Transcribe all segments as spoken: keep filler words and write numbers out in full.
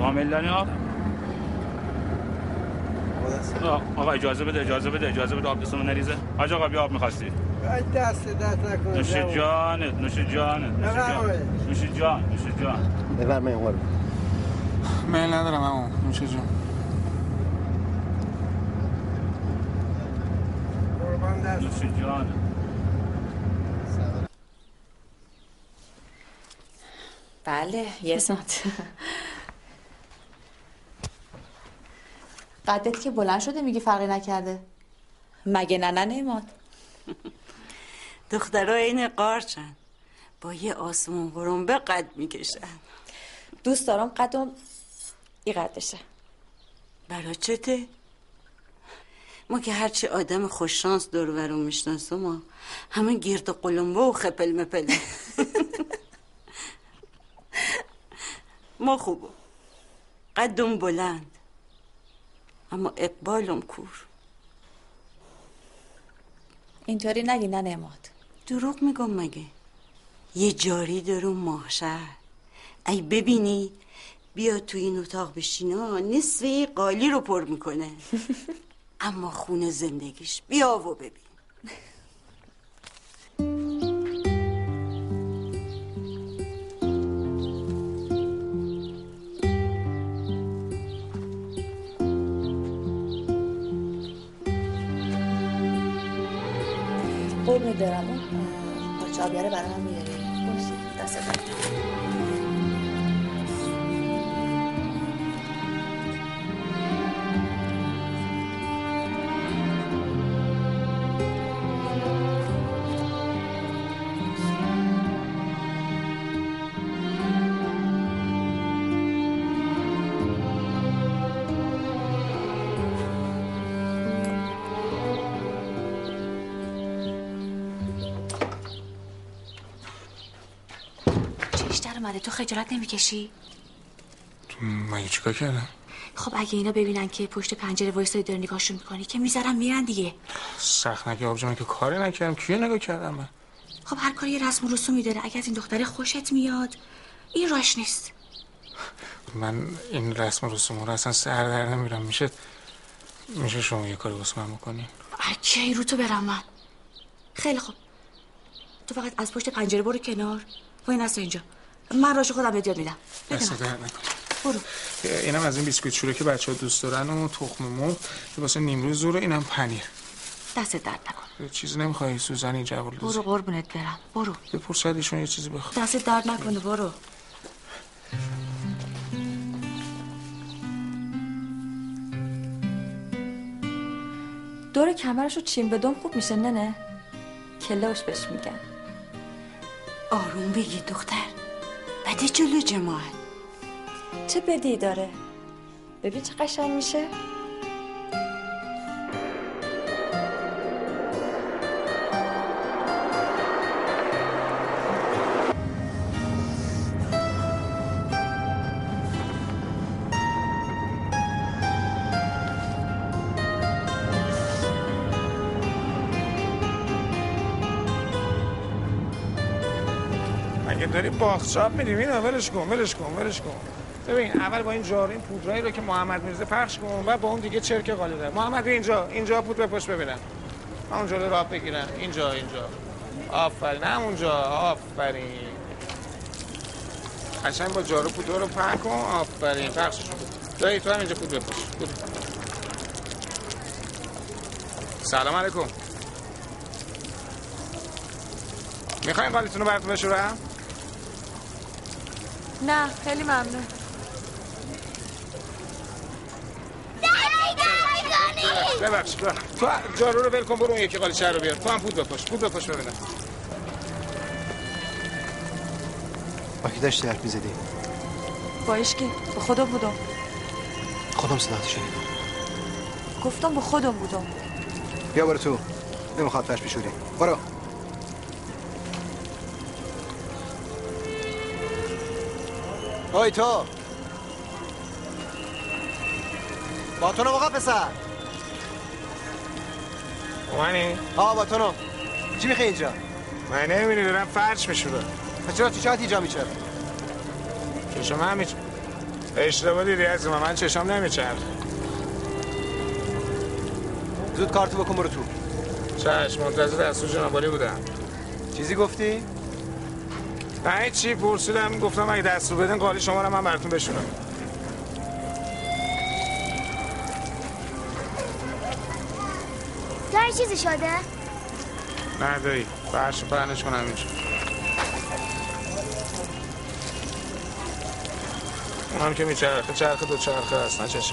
آملانی آب. آقا اجازه بده اجازه بده اجازه بده آب دستمون نریزه. حاج آقا بیا آب می‌خواستی؟ دست دست نکن. نوش جانت نوش جانت نوش جانت نوش جان نوش جان. بفرمایید آقا. میل ندارم عمو. نوش جان. قربان دست. نوش جانت. بله yes not. قدت که بلند شده میگی فرقی نکرده. مگه نه نه نعمت؟ دخترها این قارچن با یه آسمون قرنبه قد میکشن. دوست دارم قدم ای قدشه. برا چته؟ ما که هرچی آدم خوششانس دور و برون میشناسم ما همه گرد و قلنبه و خپل مپله. ما خوبه قدم بلند اما اقبالم کور. اینطوری نگی نه نعمت. دروغ میگم مگه؟ یه جاری دارم ماهشر ای ببینی بیا تو این اتاق بشینا نصف یه قالی رو پر میکنه. اما خونه زندگیش بیا و ببین. قربونت برم اون پارچه آبیاره برای من میاری؟ باشه دست درد. تو خجالت نمیکشی؟ مگه چیکار کردم؟ خب اگه اینا ببینن که پشت پنجره وایسادی داری نگاهشون میکنی که میذارن میرن دیگه. سخت نگه آبجا، من که کاری نکردم. کیو نگاه کردم من؟ خب هر کاری یه رسم و رسومی داره. اگه از این دختره خوشت میاد این راش نیست. من این رسم و رسوم رو اصلا سر در نمیرم. میشه میشه شما یه کاری واسه من بکنی؟ کی رو تو برم من؟ خیلی خوب تو فقط از پشت پنجره برو کنار و این اصلا اینجا من راش خودم بهت یاد میدم. دست در نکن. برو. اینم از این بیسکویت شوره که بچه‌ها دوست دارن و تخم مرغ که واسه نیمروز و اینم پنیر. دست درد نکن. چیزی نمیخوای سوزنی جوال دوزی؟ برو قربونت برم. برو. بپرس ایشون یه چیزی بخواد. دست درد نکنه. برو. دور کمرشو چین بدم خوب میشه نه؟ کلاش بهش میگن. آروم بگی دختر. بده جلو جماعت. چه بدی داره؟ ببین چه قشنگ میشه. اگه داری باغچاب میدیم اینا ولش کن ولش کن ولش کن. ببین اول با این جارو این پودرایی رو که محمد میرزا پخش کن و با اون دیگه چرک قالی داره. محمد اینجا اینجا پودر بپوش ببینم. همون جلو راه بگیرم. اینجا اینجا. آفرین همونجا. آفرین. قشنگ با جارو پودر رو پخش کن. آفرین پخشش کن. دایی تو هم اینجا پودر بپوش. پودر. سلام علیکم. میخواین قالیتون رو براتون بشورم؟ نه خیلی ممنون. ببخش تو جارو رو ول کن برو اون یکی قالیچه رو بیار. تو هم پود بپوش پود بپوش ببینم. با کی داشتی حرف می‌زدی؟ با اشکی به خودم بودم. خودم صدات شدی. گفتم با خودم بودم. بیا برو تو. نمیخواد فرش بشوری. برو. اوی تو با تو نموقع پسر اومنی؟ آه با تو نم چی میخوای اینجا؟ من نمیبینی دارم فرش میشورم. پس چرا تو چهت اینجا میچه؟ چه شما هم میچه؟ اشتباه دیدی عزیزم، من چشام نمیچرخ. زود کارتو بکن برو تو. چشم، منتظر دستور جنابالی بودم. چیزی گفتی؟ نه چی پرسیدم، گفتم اگه دستور بدن قالی شما رو من براتون بشونم. داری چیزی شده؟ نه دایی، فرش پرنش کنم اینجا. اونم که میچرخه چرخه دو چرخه هست، نه چشم.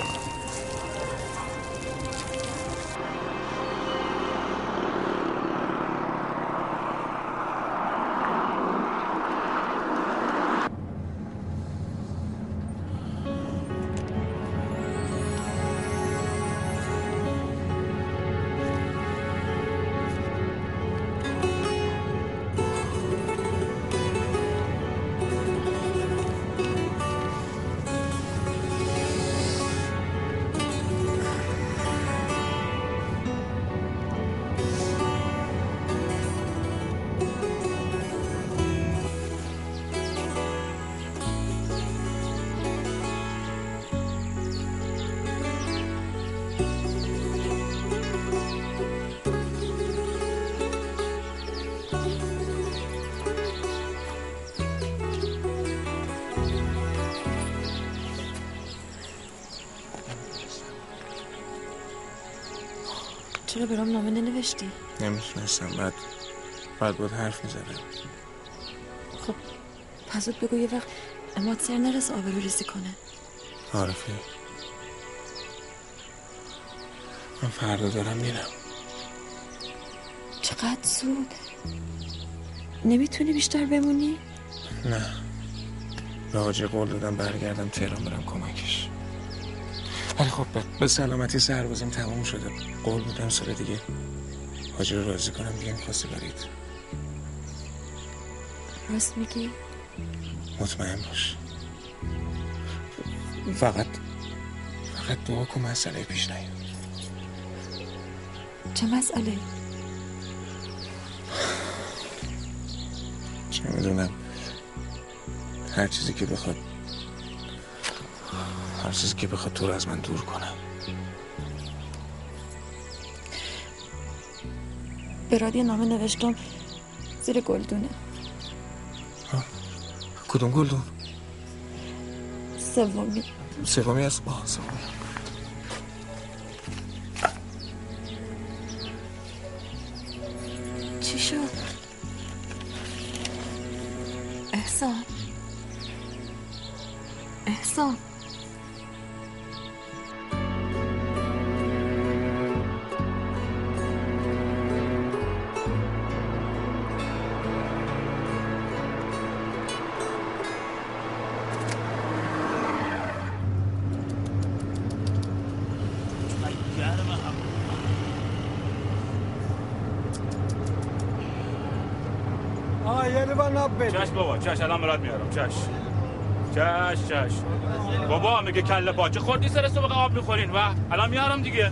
چرا برام نامه ننوشتی؟ نمیتونستم، بعد بعد بود حرف میزدم. خب پسود بگو یه وقت اماد سر نرس آبرو ریزی کنه. عارفه من فردا دارم میرم. چقدر زود؟ نمیتونی بیشتر بمونی؟ نه، به حاجی قول دادم برگردم تهران برم کمکش. ولی خب به سلامتی سربازیم تموم شده. قول دادم سال دیگه حاجی رو راضی کنم دیگه میخواستی برید. راست میگی؟ مطمئن باش. فقط فقط دعا کن مسئله پیش نیاد. چه مسئله؟ چه میدونم، هر چیزی که بخواد هر چیزی که بخواد تو رو از من دور کنم. به رادی نامه نوشتم زیر گلدونه. کدوم گلدون؟ سومی. سومی هست؟ آه سومی. چی شد؟ احسان احسان آه یه لیوان آب بده. چش بابا چش، الان برات میارم. چش چش چش بابا میگه کله پاچه خوردی سر صبح آب میخورین و الان میارم دیگه.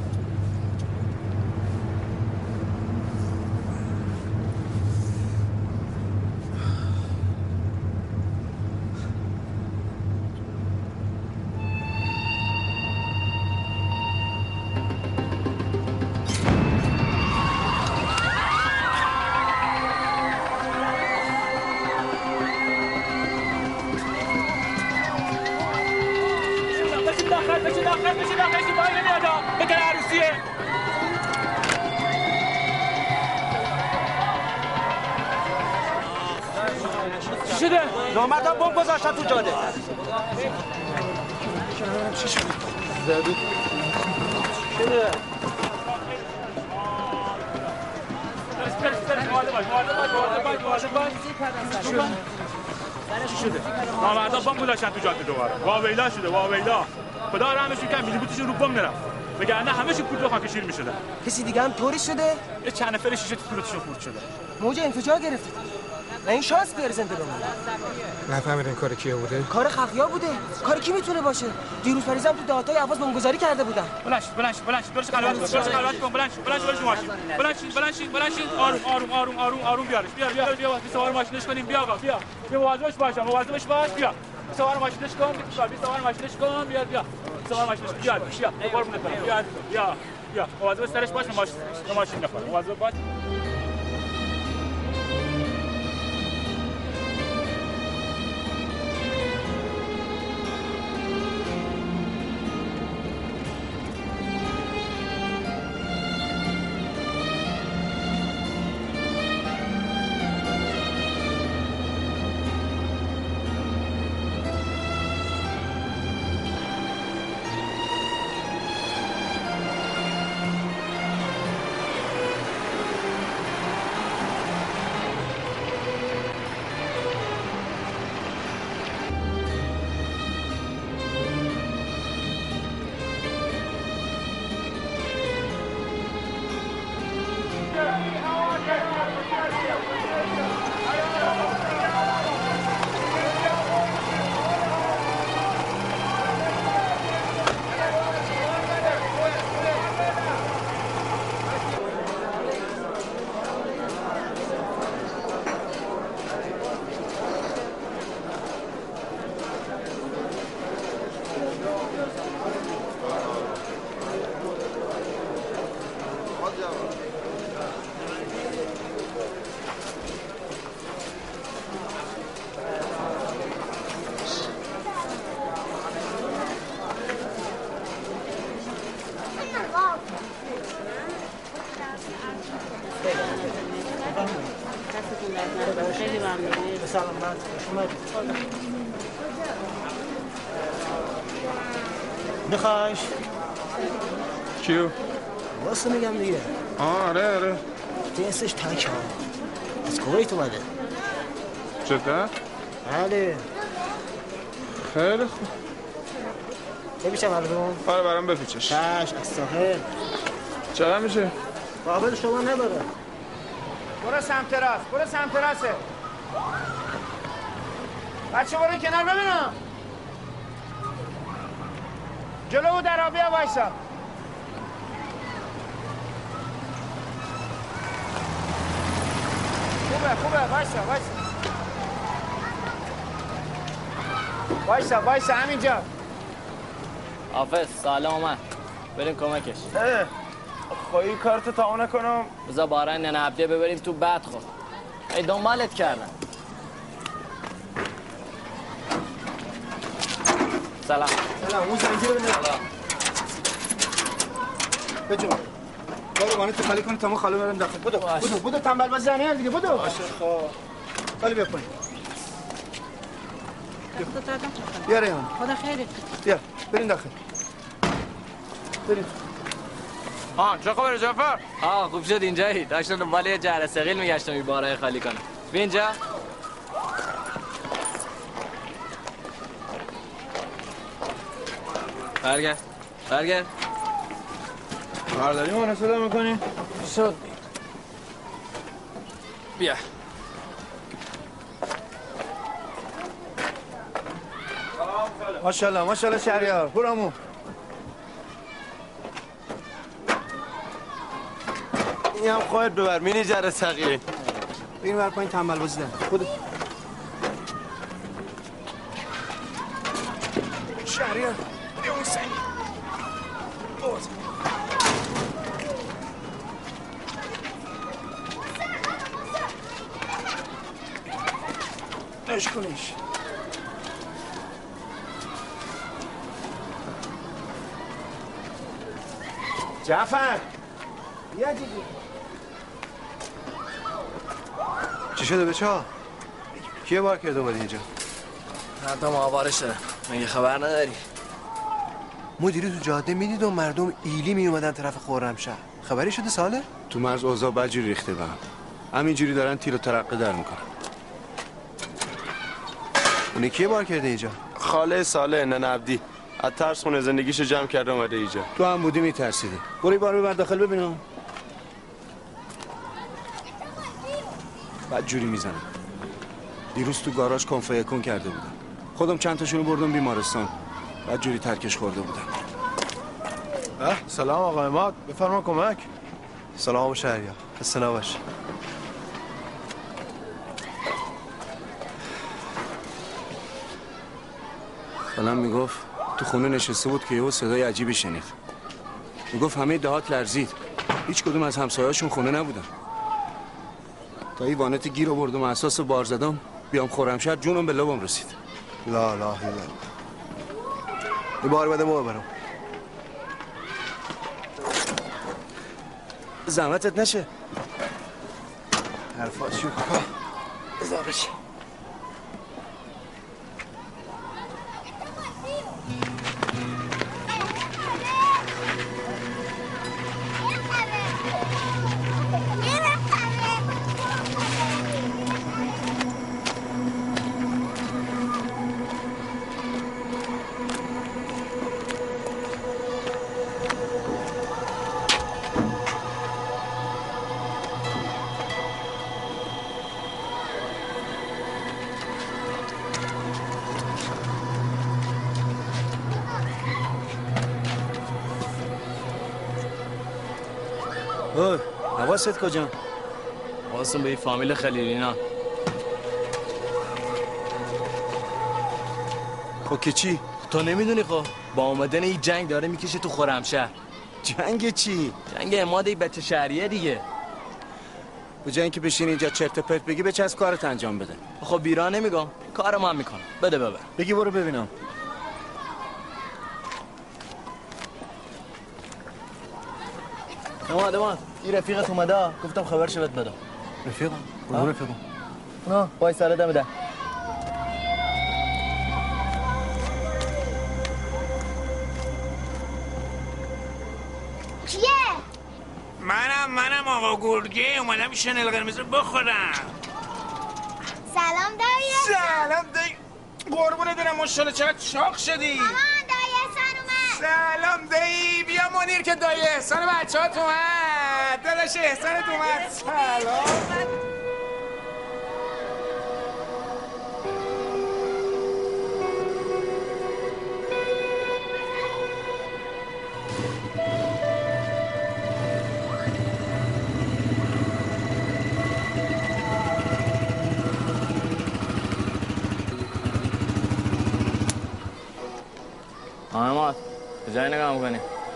نامردا بمب گذاشتن تو جاده. چی شد؟ زدی. شده. چی شده؟ نامردا بمب گذاشتن تو جاده دوباره. واویلا شده واویلا. خدا رحمشون کنه میلیبوتشون رو بمب نرفت. وگرنه همه چی پول خاک شیر میشدن. کسی دیگه هم طوری شده؟ یه چند نفر شیشه تو صورتشون خورد شده. موج انفجار گرفته. و این شانس بیاره زنده بمونه. نفهمیدین کار کیه بوده؟ کار خفیا بوده. کار کی میتونه باشه؟ دیروز پریزم تو دهاتای اواز بمبگذاری کرده بودن. بلنش بلنش بلنش درش خلوت درش خلوت کن. بلنش بلنش برش ماشین. بلنش بلنش بلنش آروم آروم آروم آروم آروم بیارش. بیا بیا بیا سوار ماشینش کنیم. بیا آقا بیا. بیا مواظبش باش مواظبش باش. بیا سوار ماشینش کن بی سوار ماشینش کن بیا بیا سوار ماشینش بیا بیا قربونت برم بیا بیا بیا مواظب سرش باش ماشین ماشین نخوره مواظب باش میخوایش کیو؟ واسه میگم دیگه آره آره جنسش تک ها از کویت اومده جدا؟ بله خیلی خوب نمیشه مردم؟ آره برام بپیچش چش از ساحل چرا میشه؟ قابل شما نداره برو سمت راست برو سمت راسته بچه برو کنار ببینم جلو و در بیا وایسا خوبه خوبه وایسا وایسا وایسا وایسا همینجا حافظ سلام اومد بریم کمکش اه خواهی کارت تا نکنم بذار بارن ننه عبدیه ببریم تو بد خود ای دنبالت کردم سلام سلام اون زنجیر رو بده سلام بجو برو وانه تو خالی کنی تا ما خاله برم داخل بدو بدو بدو تنبل بزنی هم دیگه بدو باشه خب خالی بیا پایین بیا ریان خدا خیرت بیا بریم داخل بریم آه چه خبره جعفر؟ آه خوب شد اینجایی داشتم دنبال یه جهر ثقیل میگشتم این بارای خالی کنم بیا اینجا برگرد برگرد برداری ما صدا میکنی؟ شد بیا ماشاءالله ماشاءالله شهریار برامو این هم خواهد ببر مینی جره سقیه این بر پایین تنبل بازیدن خود شهریار بیا اون سنگ باز نشکنیش جعفر بیا دیگه چی شده بچه ها؟ کیه بار کرده اومدی اینجا؟ مردم آواره شدن مگه خبر نداری؟ مدیری تو جاده میدید و مردم ایلی می اومدن طرف خرمشهر خبری شده ساله؟ تو مرز اوضاع بدجوری ریخته به هم همینجوری دارن تیر و ترقه در میکنن اونه کیه بار کرده اینجا؟ خاله ساله ننه عبدی از ترس خونه زندگیشو جمع کرده اومده اینجا تو هم بودی میترسیدی برو بار ببر داخل ببینم بدجوری میزنن دیروز تو گاراژ کنفه یکون کرده بودن خودم چند تاشونو بردم بیمارستان بدجوری ترکش خورده بودن اه سلام آقا عماد بفرما کمک سلام شهریار خسته نباش مثلا میگفت تو خونه نشسته بود که یهو صدای عجیبی شنید. میگفت همه دهات لرزید، هیچ کدوم از همسایه‌هاشون خونه نبودن. تا این وانت گیر آوردم اساس بار زدم بیام خرمشهر جونم به لبم رسید. لا لا لا این بار بده ما ببرم. زحمتت نشه. حرفات شو بذار بشه. اوه حواست کجا؟ حواسم به این فامیل خلیلینا. خب که چی؟ تو نمیدونی خب با آمدن این جنگ داره میکشه تو خرمشهر. جنگ چی؟ جنگ اماد این بچه شهریه دیگه. به جای اینکه بشین اینجا چرت و پرت بگی بچه از کارت انجام بده. خب بیرا نمیگم، کارم هم میکنم. بده ببر. بگی برو ببینم. اماد اماد این رفیقت اومده، گفتم خبرش بهت بدم. رفیقم؟ کدوم رفیقم؟ نه وای ساله دم ده. کیه؟ منم منم آقا گرگه اومدم شنل قرمز رو بخورم. سلام دایی. سلام دایی. قربونه دارم ماشاءالله چقدر چاق شدی. مامان دایی احسان اومد. سلام دایی. بیا منیر که دایی احسان بچه ها تو اومد. داداش احسانت اومد. سلام. آماد کجایی نگاه میکنی؟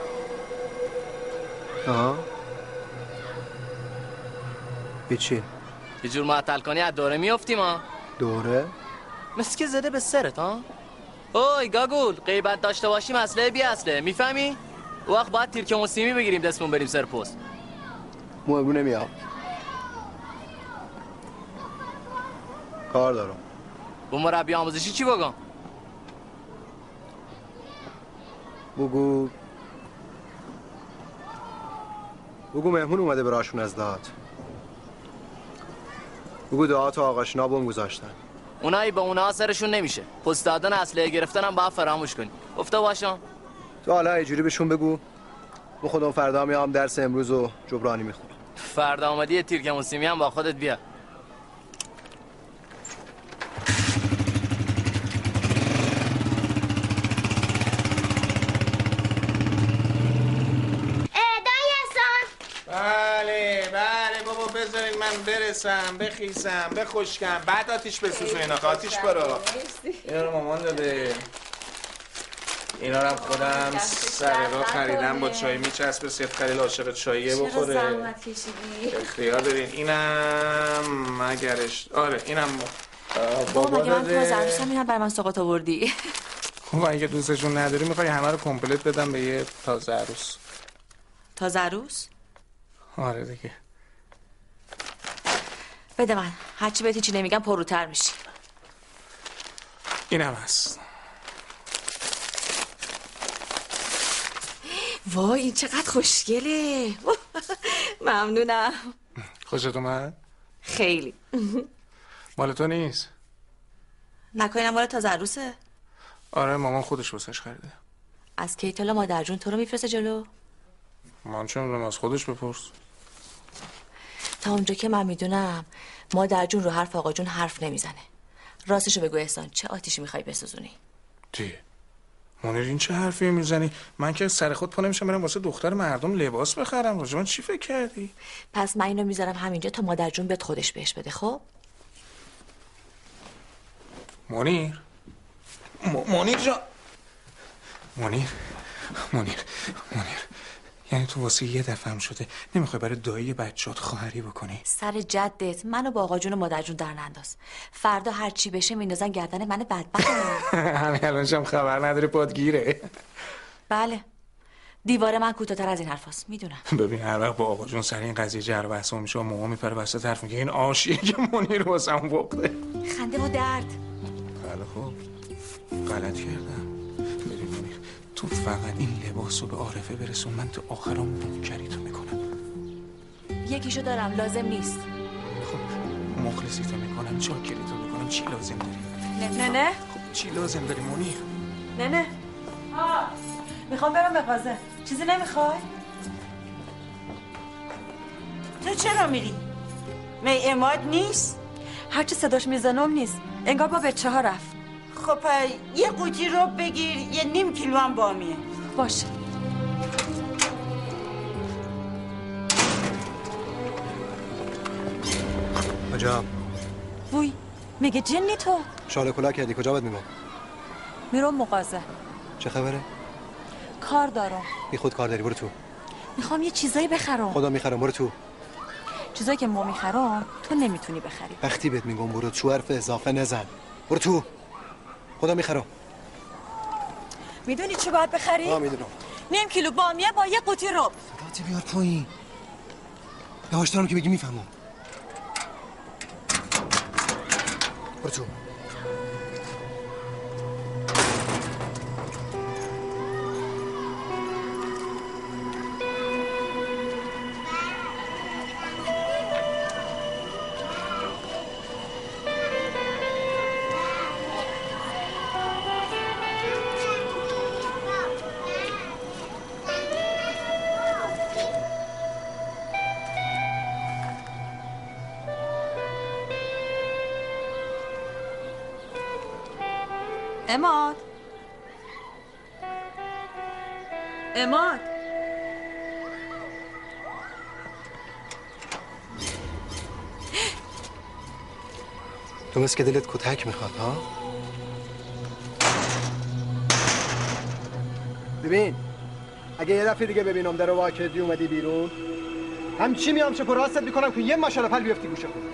آها چی؟ یه جور معطل کنی از دوره میافتیم ها. دوره؟ مثل که زده به سرت ها. اوی گاگول غیبت داشته باشیم اصله بی اصله میفهمی؟ وقت باید تیرک مسیمی بگیریم دستمون بریم سر پست. مهمو نمیام. کار دارم. با مربی آموزشی چی بگم؟ بگو بگو مهمون اومده براشون از دهات. بگو دهات و آقاشنا بم گذاشتن. اونایی به اونا سرشون نمیشه. پست دادن اسلحه گرفتن هم باید فراموش کنی. گفته باشم. تو حالا اینجوری بهشون بگو من خودم فردا میام درس امروز و جبرانی میخونم. فردا اومدی یه تیرک موسیمی هم با خودت بیا. بله بله بابا بذارین من برسم بخیسم بخشکم بعد آتیش بسوزو اینا آتیش برا. اینا رو مامان داده. اینا رو هم خودم سر راه خریدم با چای میچسبه. سید خلیل عاشق چاییه بخوره. چرا زحمت کشیدی؟ اختیار دارین. اینم مگرش آره اینم بابا مگه من تو از عروسم اینم برای من سوقات آوردی؟ خب اگه دوستشون نداری میخوای همه رو کمپلت بدم به یه تازه عروس. تازه عروس؟ آره دیگه. بده من هرچی بهت چی نمیگم پروتر میشی. اینم هست. وای این چقدر خوشگله. ممنونم. خوشت اومد؟ خیلی. مال تو نیست؟ نکنم مال تازه عروسه؟ آره مامان خودش واسش خریده. از کی تا مادر جون تو رو میفرسته جلو؟ من چه میدونم از خودش بپرس. تا اونجا که من میدونم مادر جون رو حرف آقا جون حرف نمیزنه. راستشو بگو احسان چه آتیشی میخوای بسوزونی؟ دی منیر این چه حرفی میزنی؟ من که سر خود پا نمیشم برم واسه دختر مردم لباس بخرم. راجع من چی فکر کردی؟ پس من اینو میذارم همینجا تا مادر جون بهت خودش بهش بده. خب منیر م... منیر جان منیر منیر منیر یعنی تو واسه یه دفعه هم شده نمیخوای برای دایی بچه‌ات خواهری بکنی؟ سر جدت منو با آقا جون و مادر جون در ننداز. فردا هر چی بشه میندازن گردن من بدبخت. همین الانشم خبر نداره پادگیره. بله دیوار من کوتاه‌تر از این حرفاست میدونم. ببین هر وقت با آقا جون سر این قضیه جر و بحث میشه و مامان میپره وسط حرف میگه این آشیه که منیر واسم وقته. خنده و درد. بله خب غلط کردم. ببین منیر تو فقط این لباسو به عارفه برسون، من تو آخرام نوکری تو میکنم. یکیشو دارم لازم نیست. خب مخلصی تو میکنم، چاکری تو میکنم، چی لازم داری؟ نه نه خب چی لازم داری منیر؟ نه نه ها میخوام برم مغازه. چیزی نمیخوای؟ تو چرا میری؟ می اماد نیست؟ هرچی صداش میزنم نیست، انگار با بچه ها رفت. خب یه قوطی رو بگیر، یه نیم کیلو هم بامیه. باشه. کجا؟ وای میگه جنی تو؟ شاله کلا کردی کجا باید میرم؟ میرم مغازه. چه خبره؟ کار دارم. بی خود کار داری، برو تو. میخوام یه چیزایی بخرم. خدا میخرم، برو تو. چیزایی که ما میخرم تو نمیتونی بخری. وقتی بهت میگم برو تو حرف اضافه نزن. برو تو. خدا میخرم. میدونی چی باید بخری؟ آه میدونم. نیم کیلو بامیه با یه قوطی رب. صداتی بیار پایین. یواش دارم که بگی میفهمم. برو تو. اماد اماد تو مثل که دلت کتک میخواد ها؟ ببین اگه یه دفعه دیگه ببینم در واکدی اومدی بیرون همچی میام چه راستت میکنم که یه ماشاءالله پل بیفتی گوشه خود.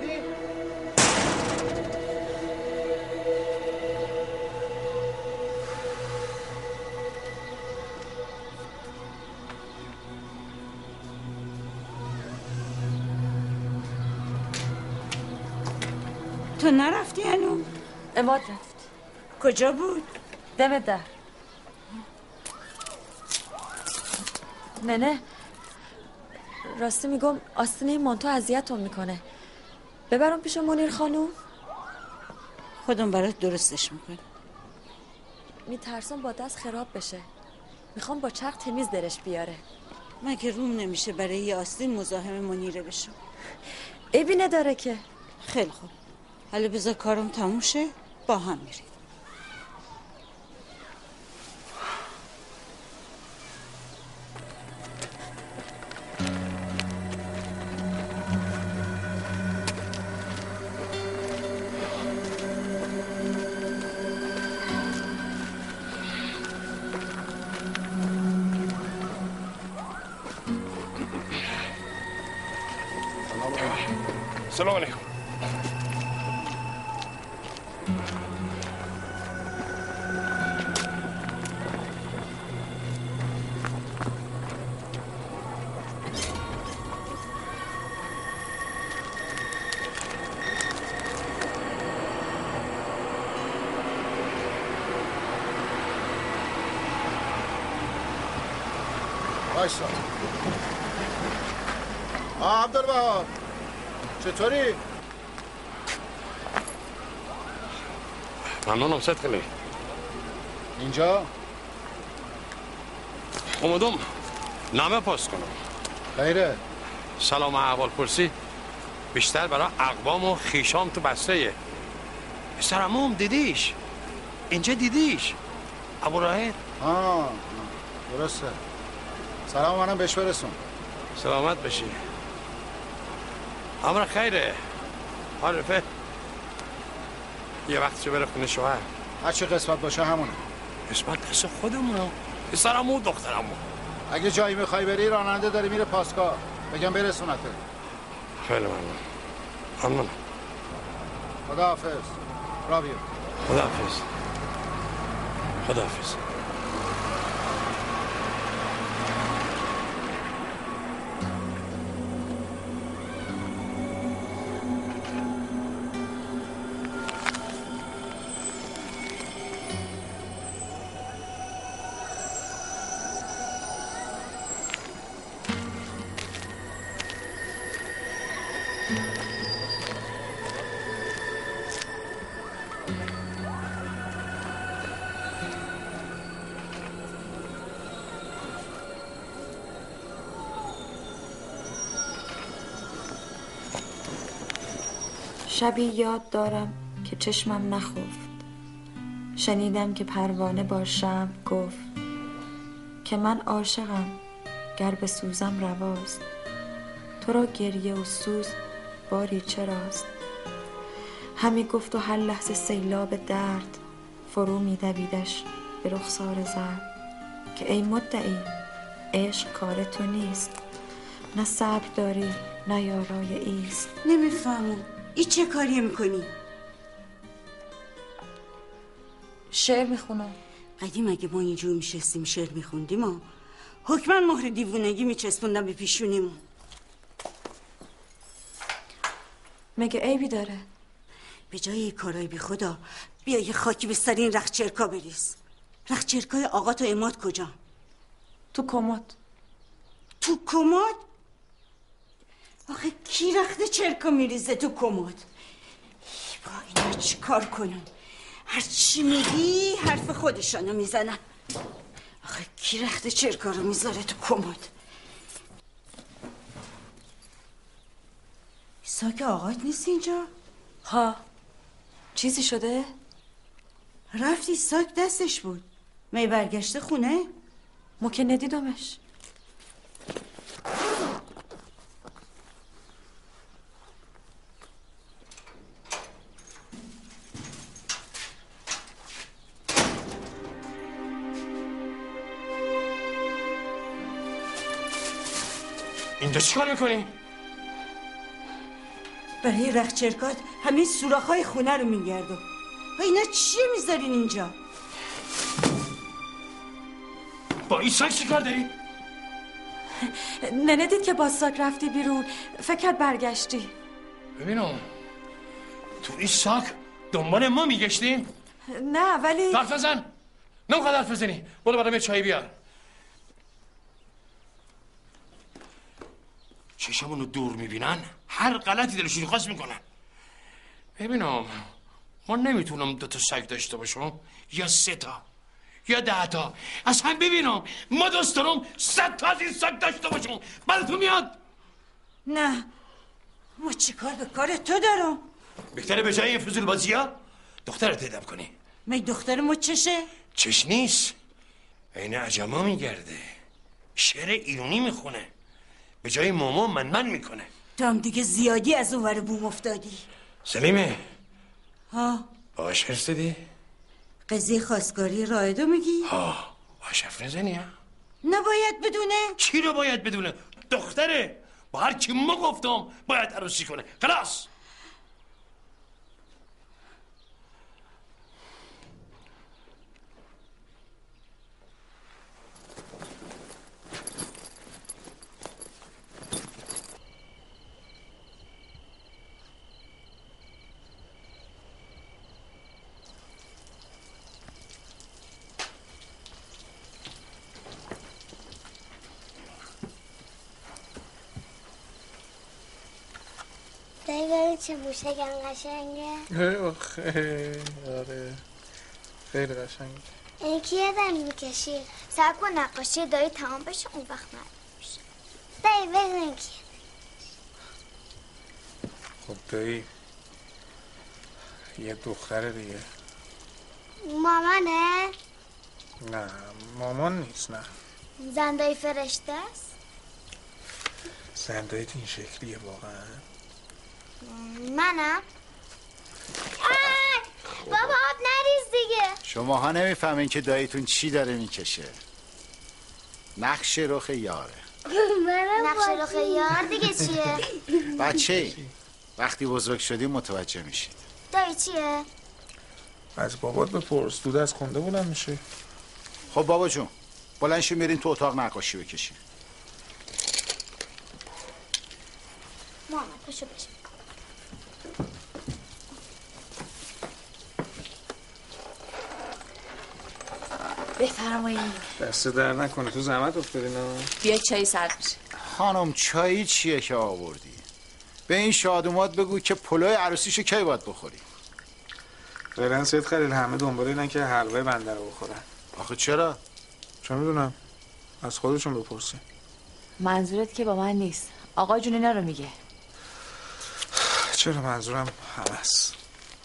تو نرفتی هنو؟ اماد رفت. کجا بود؟ دم در. نه نه راستی میگم آستین این مانتو اذیتم میکنه. ببرم پیش منیر خانوم؟ خودم برات درستش میکنم. میترسم با دست خراب بشه. میخوام با چرخ تمیز درش بیاره. مگه روم نمیشه برای یه آستین مزاحم منیره بشم؟ عیبی نداره که. خیلی خوب حالا بذار کارم تموم شه با هم میریم. سلام علیکم. باشا. آه عبدالبها چطوری؟ ممنونم سید خیلی. اینجا؟ اومدم نامه پست کنم. خیره؟ سلام احوال پرسی بیشتر برای اقوام و خیشام تو بسته. مستر عموم دیدیش؟ اینجا دیدیش؟ ابو راهد؟ آه درسته. سلام منم بهش برسون. سلامت بشی. امر خیره. عارفه یه وقت چه بره خونه شوهر. هر چه قسمت باشه همونه. قسمت دست خودمونه. پسرمو دخترمو. اگه جایی میخوای بری راننده داری میره پاسگاه. بگم برسونته. خیلی ممنون. ممنون. خداحافظ. را بیار. خداحافظ. خداحافظ. شبی یاد دارم که چشمم نخفت، شنیدم که پروانه با شمع گفت که من عاشقم گر به سوزم رواست، تو را گریه و سوز باری چراست. همی گفت و هر لحظه سیلاب درد فرو می دویدش به رخسار زرد که ای مدعی عشق کار تو نیست، نه صبر داری نه یارای ایست. نمیفهمم ای چه کاری میکنی؟ شعر میخونم. قدیم اگه ما اینجور میشستیم شعر میخوندیم ما حکما مهر دیوونگی میچسبوندم به پیشونیمون. مگه عیبی داره؟ به جای کارای بی خدا بیا یه خاکی به سر این رختچرکا بریز. رختچرکای آقا تو اماد کجا؟ تو کمد. تو کمد؟ آخه کی رخت چرکا میریزه تو کمد؟ با اینا چی کار کنم؟ هر چی میگی حرف خودشانو میزنن. آخه کی رخت چرکا رو میذاره تو کمد؟ ساک آقات نیست اینجا؟ ها چیزی شده؟ رفتی ساک دستش بود. می برگشته خونه؟ ما که ندیدمش. اینجا چی کار میکنی؟ برای رختچرکات همه سوراخ‌های خونه رو میگردم. و اینا چیه میذارین اینجا؟ با این ساک چی کار داری؟ ننه دید که با ساک رفتی بیرون فکر برگشتی. ببینم تو این ساک دنبال ما میگشتی؟ نه ولی حرف نزن. نمیخواد حرف بزنی. برو برام یه چای بیار. چشمونو دور میبینن هر غلطی دلشون خواست میکنن. ببینم ما نمیتونم دو تا سگ داشته باشم یا سه تا یا ده تا. اصلا ببینم ما دوست دارم صد تا از این سگ داشته باشم. براتون میاد؟ نه ما چی کار به کار تو دارم؟ بهتره به جای این فضول بازی ها دخترت ادب کنی. می دختر ما چشه؟ چش نیست، عین عجما میگرده، شعر ایرانی میخونه، به جای ماما من من میکنه. تو هم دیگه زیادی از اون ور بوم افتادی. سلیمه ها باش حرس دادی؟ قضیه خواستگاری رایدو میگی؟ ها باش حرف نزنی ها؟ نباید بدونه؟ چی رو باید بدونه؟ دختره با هر کی ما گفتم باید عروسی کنه. خلاص. دایی چه موشکم قشنگه؟ آخه آره خیلی قشنگه. این که یه دن میکشی سب کن نقاشی دایی تمام بشه اون وقت معلوم میشه. دایی بگو که خب دایی یه دختره دیگه. مامانه؟ نه مامان نیست. نه زندایی فرشته است؟ زنداییت این شکلیه واقعا؟ منم؟ آی بابا آب نریز دیگه. شماها نمیفهمین که داییتون چی داره میکشه. نقش رخ یاره. نقش رخ یار دیگه چیه؟ بچه وقتی بزرگ شدی متوجه میشید. دایی چیه؟ از بابات بپرس، دود از خونده بلند میشه. خب بابا جون بلند شو میرین تو اتاق نقاشی بکشین. محمد پشو بشین. بفرمایید. دست در نکنه، تو زحمت افتادی نه؟ بیا چای سرد میشه. خانم چایی چیه که آوردی؟ به این شادومات بگو که پلوی عروسیشو کی باید بخوری؟ فعلا سید خلیل همه دنبال اینن که حلوای بنده رو بخورن. آخه چرا؟ چه میدونم، از خودشون بپرسی. منظورت که با من نیست، آقا جون اینا رو میگه. چرا منظورم همست.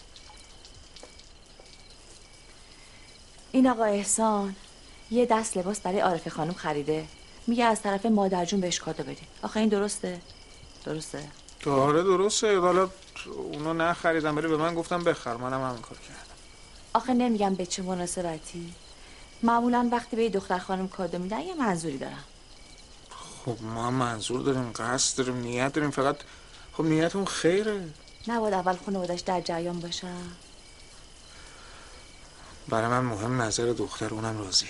این آقا احسان یه دست لباس برای عارفه خانم خریده، میگه از طرف مادر جون بهش کادو بدین. آخه این درسته؟ درسته؟ آره درسته. حالا اونو نخریدم ولی به من گفتم بخر، منم همین کار کردم. آخه نمیگم به چه مناسبتی. معمولا وقتی به دختر خانم کادو میدن یه منظوری دارن. خب ما هم منظور داریم، قصد داریم، نیت داریم، فقط خب نیتمون خیره. نباید اول خانوادش در جریان باشه. برای من مهم نظر دختر، اونم راضیه.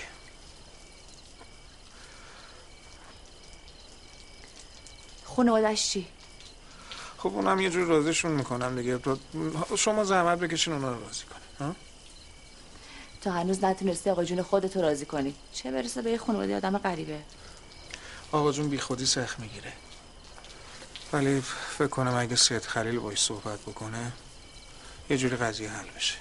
خانوادش چی؟ خب اونم یه جور راضیشون میکنم دیگه. شما زحمت بکشین اونا رو راضی کنین. ها؟ تا هنوز نتونستی آقا جون خودتو راضی کنی، چه برسه به یه خانواده آدم غریبه. آقا جون بی خودی سخت میگیره، ولی فکر کنم اگه سید خلیل باش صحبت بکنه یه جوری قضیه حل بشه.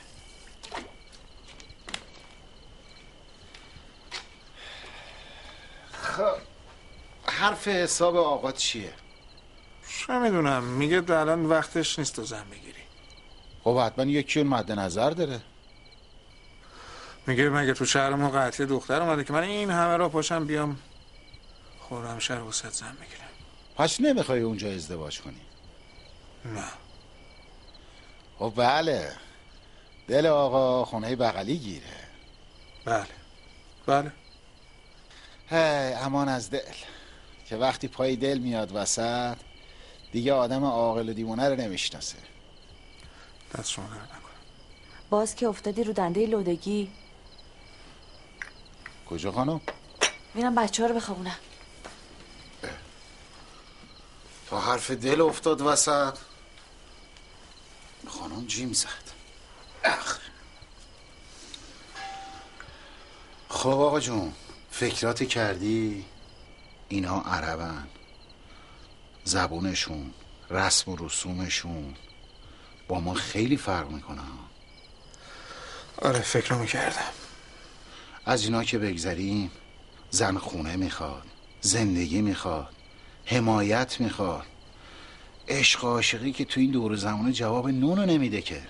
خب حرف حساب آقا چیه؟ چه میدونم، میگه الان وقتش نیست تو زن بگیری. خب حتما یکی اون مد نظر داره. میگه مگه تو شهر ما قتل دختر اومده که من این همه را پاشم بیام خرمشهر وسط زن بگیرم. پس نمیخوای اونجا ازدواج کنی؟ نه. خب بله، دل آقا خونه بغلی گیره. بله بله. هی امان از دل که وقتی پای دل میاد وسط دیگه آدم عاقل و دیوانه رو نمیشناسه. دست شما در نکنم. باز که افتادی رو دنده لودگی. کجا خانم؟ میرم بچه ها رو بخوابونم. تا حرف دل افتاد وسط خانم جیم زد. اخ. خب آقا جون فکرات کردی؟ اینها عربن، زبونشون، رسم و رسومشون با ما خیلی فرق میکنه. آره فکر میکردم. از اینا که بگذریم زن خونه میخواد، زندگی میخواد، حمایت میخواد. عشق و عاشقی که تو این دور زمانه جواب نونو نمیده که.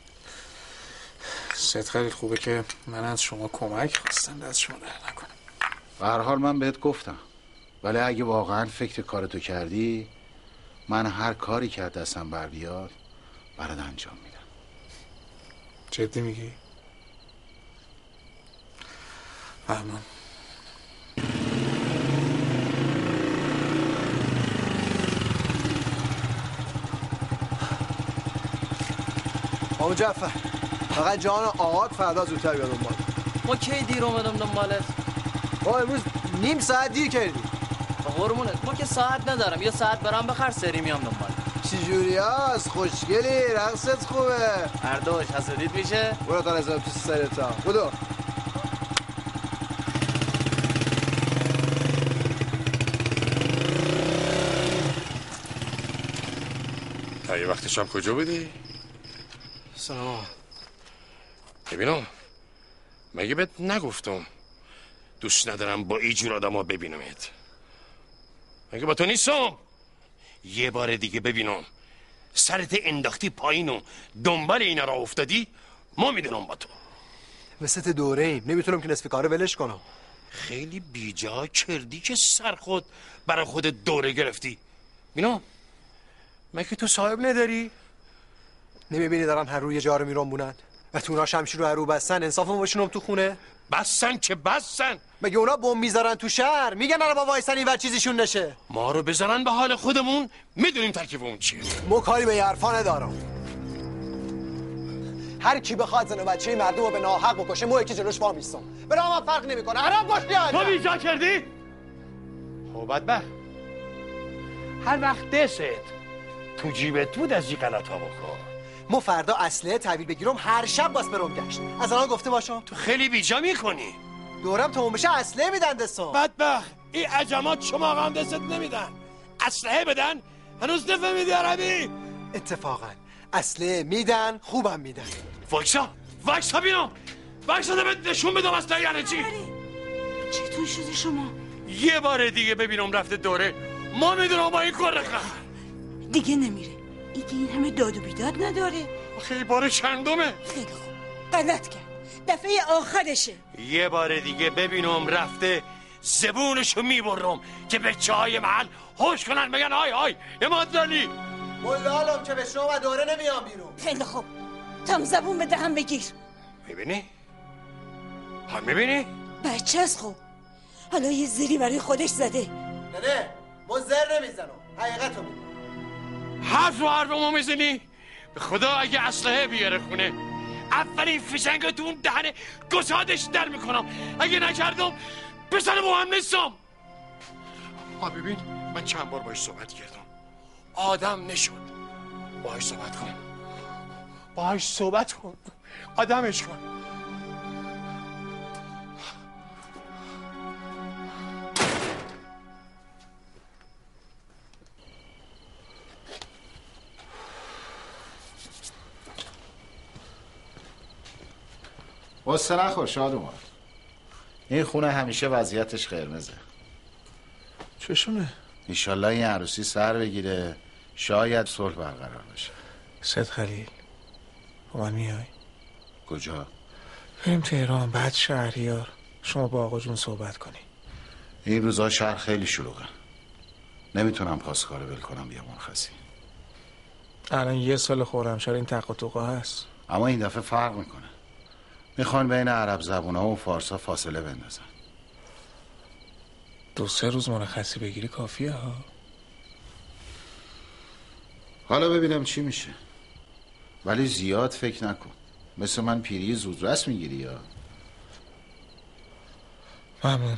سید خلیل خوبه که من از شما کمک خواستم، دست شما در نکنم. به هر حال من بهت گفتم، ولی اگه واقعا فکر کارتو کردی من هر کاری که دستم بر بیاد برات انجام میدم. جدی میگی؟ ممنون. آقا جعفر فقط جان آقات فردا زودتر بیاد دنبال. ما کی دیر اومدم دنبالت؟ ما امروز نیم ساعت دیر کردی. قربونت ما که ساعت ندارم، یه ساعت برام بخر سری میام دنبال. چجوری هست؟ خوشگلی، رقصت خوبه. هر دوش حسودیت میشه؟ برو تا نظرم تو سرتا بودو. تا یه وقت شب کجا بودی؟ سلام. ببینم مگه بهت نگفتم دوست ندارم با اینجور آدم ها ببینمت؟ مگه با تو نیستم؟ یه بار دیگه ببینم سرت انداختی پایین و دنبال اینا را افتادی ما میدونم با تو. مثل دوره ایم، نمیتونم که نصف کاره ولش کنم. خیلی بیجا کردی که سر خود برای خودت دوره گرفتی. بینم مگه تو صاحب نداری؟ نمیبینی دارن هر روی جا رو میرون بونن؟ و تو اونا شمشیر رو رو بستن انصافمون بشونم تو خونه؟ بستن که بستن. مگه اونا بمب میذارن تو شهر میگن الان با وایسن اینور چیزیشون نشه؟ ما رو بزنن به حال خودمون، میدونیم ترکیب اون چیه. مو کاری به حرفا ندارم. هر کی بخواد زن و بچه مردم رو به ناحق بکشه مو یکی جلوش وا میستم. برام هم فرق نمیکنه. حرام باش بیاد. تو بیجا کردی؟ خب بدبخت. هر وقت دست تو جیبت بود از این غلطا بکن. مو فردا اسلحه تحویل بگیرم هر شب باس برم گشت. از الان گفته باشم. تو خیلی بیجا میکنی. دورم تموم بشه اسلحه میدن دستم. بدبخت این عجمات شما هم دستت نمیدن. اسلحه بدن؟ هنوز نفهمیدی عربی؟ اتفاقا اسلحه میدن، خوبم میدن. وایسا وایسا بینو وایسا بهت نشون بدم اسلحه یعنی چی. چطور شده شما؟ یه بار دیگه ببینم رفته دوره ما میدونم با این کار رخم دیگه نمیره. دیگه این همه داد و بیداد نداره. خیلی بار چندمه. خیلی خوب غلط کرد. دفعه آخرشه. یه بار دیگه ببینم رفته زبونشو میبرم که بچه های محل هوش کنن بگن آی آی اماد دالی ملالم که به شما دوره نمیام بیرون. خیلی خوب تام زبون به دهم بگیر. میبینی؟ ها میبینی؟ بچه از خوب حالا یه زری برای خودش زده. نه نه ما زر نمیزنم حقیقتو میگم. حرف رو حرف ما میزنی؟ به خدا اگه اسلحه بیاره خونه اولین فشنگ تو اون دهنه گسادش در میکنم. اگه نکردم پسر مهم نیستم. ها ببین من چند بار باش صحبت کردم آدم نشد. باش صحبت کن باش صحبت کن آدمش کن. قصه نخور شادومان. این خونه همیشه وضعیتش قرمزه. چشونه؟ ایشالله این عروسی سر بگیره شاید صلح برقرار بشه. سید خلیل با من میای؟ کجا؟ بریم تهران بعد شهریار شما با آقا جون صحبت کنی. این روزا شهر خیلی شلوغه. نمیتونم پاسکارو ول کنم یه مرخصی. الان یه سال خورمشهر این تق و توقا هست. اما این دفعه فرق میکنه. میخوان بین عرب زبونا و فارسا فاصله بندازن. دو سه روز مرخصی بگیری کافیه ها. حالا ببینم چی میشه. ولی زیاد فکر نکن. مثل من پیری زودرس میگیری یا؟ ممنون.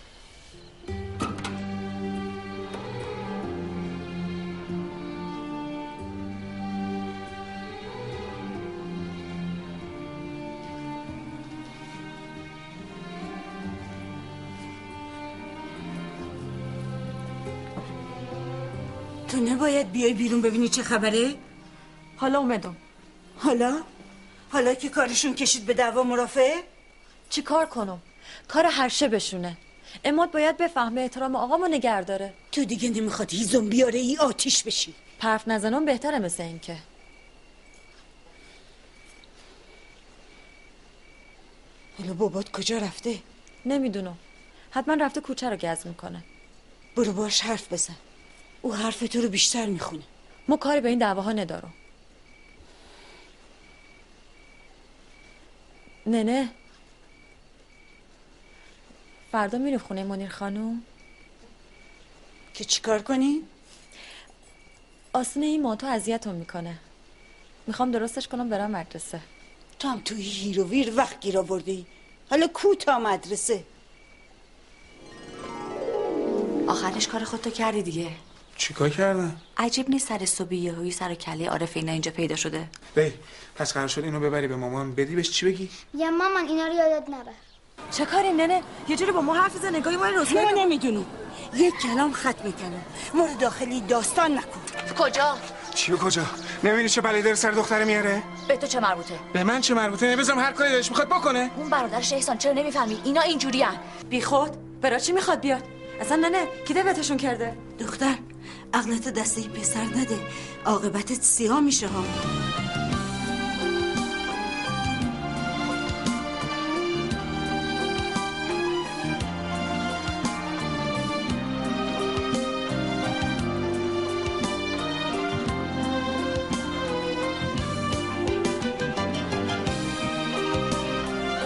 تو نباید بیای بیرون ببینی چه خبره؟ حالا اومدم. حالا؟ حالا که کارشون کشید به دعوا مرافعه؟ چی کار کنم؟ کار هرشه بشونه. اماد باید بفهمه احترام آقامو نگه داره. تو دیگه نمیخواد هیزم بیاره ای آتیش بشی. حرف نزنم بهتره مثل این که. حالا بابات کجا رفته؟ نمیدونم. حتما رفته کوچه رو گز میکنه. برو باش حرف بزن. او حرف تو رو بیشتر میخونه. ما کاری به این دعواها ندارم. نه نه فردا میریم خونه منیر خانوم که چیکار کنی؟ آسونه این ماتو اذیتم میکنه. میخوام درستش کنم برم مدرسه. تو هم توی هیر و ویر وقت گیر آوردی. حالا کو تا مدرسه؟ آخرش کار خودتو کردی دیگه. چیکار کردم؟ عجیب نیست سر صبحی یهویی سر کله عارف اینا اینجا پیدا شده. بی پس قرار شد اینو ببری به مامان بدی بهش چی بگی؟ یا مامان اینا رو یادت نبر. چه کاری ننه؟ یه جوری با ما حرف زن نگاهی ما روز ما نمیدونی. یک کلام خط میکنه. ما رو داخلی داستان نکن. کجا؟ چیو کجا؟ نمیبینی چه بلایی داره سر دختر میاره؟ به تو چه مربوطه؟ به من چه مربوطه؟ نمیذارم هر کاری دلش میخواد بکنه. اون برادرش احسان چرا نمیفهمی؟ اینا اینجوریان. بی خود؟ برای چی میخواد بیاد؟ اصلا ننه کی دعوتشون کرده؟ دختر عقلت دست این پسر نده. عاقبتت سیاه میشه ها.